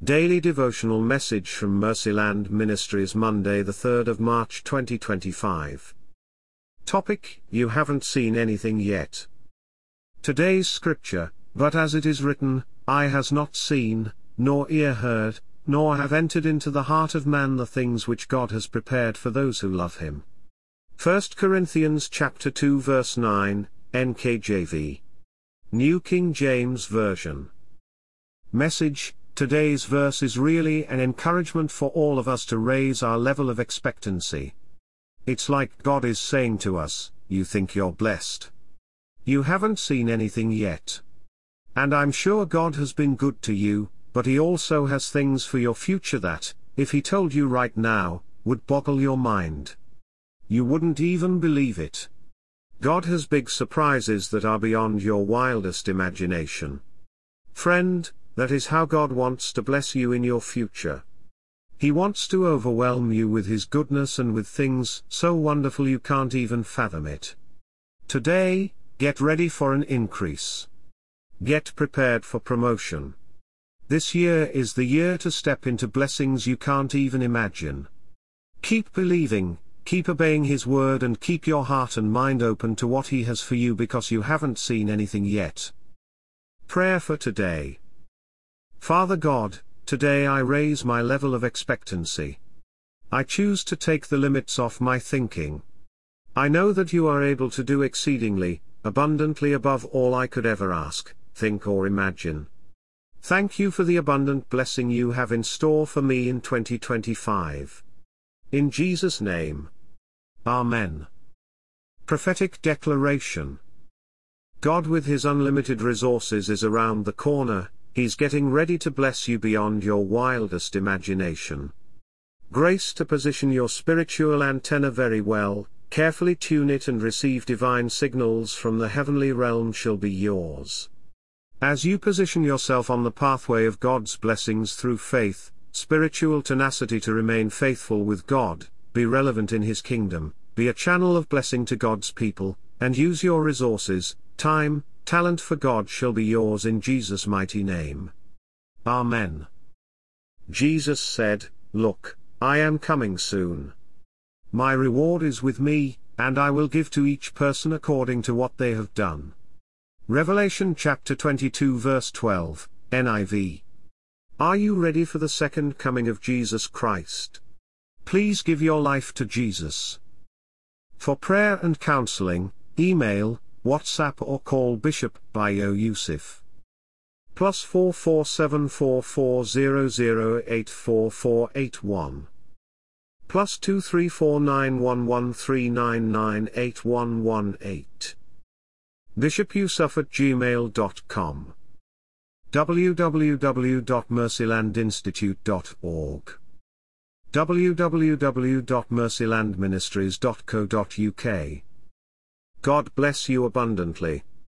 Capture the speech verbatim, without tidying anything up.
Daily Devotional Message from Mercyland Ministries, Monday the third of March twenty twenty-five. Topic: You haven't seen anything yet. Today's scripture: But as it is written, eye has not seen, nor ear heard, nor have entered into the heart of man the things which God has prepared for those who love him. First Corinthians chapter two verse nine, N K J V. New King James Version. Message: Today's verse is really an encouragement for all of us to raise our level of expectancy. It's like God is saying to us, you think you're blessed. You haven't seen anything yet. And I'm sure God has been good to you, but He also has things for your future that, if He told you right now, would boggle your mind. You wouldn't even believe it. God has big surprises that are beyond your wildest imagination. Friend, that is how God wants to bless you in your future. He wants to overwhelm you with His goodness and with things so wonderful you can't even fathom it. Today, get ready for an increase. Get prepared for promotion. This year is the year to step into blessings you can't even imagine. Keep believing, keep obeying His word, and keep your heart and mind open to what He has for you, because you haven't seen anything yet. Prayer for today. Father God, today I raise my level of expectancy. I choose to take the limits off my thinking. I know that you are able to do exceedingly, abundantly above all I could ever ask, think or imagine. Thank you for the abundant blessing you have in store for me in twenty twenty-five. In Jesus' name. Amen. Prophetic Declaration. God with His unlimited resources is around the corner. He's getting ready to bless you beyond your wildest imagination. Grace to position your spiritual antenna very well, carefully tune it and receive divine signals from the heavenly realm shall be yours. As you position yourself on the pathway of God's blessings through faith, spiritual tenacity to remain faithful with God, be relevant in His kingdom, be a channel of blessing to God's people, and use your resources, time, talent for God shall be yours in Jesus' mighty name. Amen. Jesus said, Look, I am coming soon. My reward is with me, and I will give to each person according to what they have done. Revelation chapter twenty-two verse twelve, N I V. Are you ready for the second coming of Jesus Christ? Please give your life to Jesus. For prayer and counseling, email, WhatsApp or call Bishop Bayo Yusuf. Plus four four seven four four zero zero eight four four eight one. Plus two three four nine one one three nine nine eight one one eight. bishop yusuf at gmail dot com. w w w dot mercyland institute dot org. w w w dot mercyland ministries dot co dot u k. God bless you abundantly.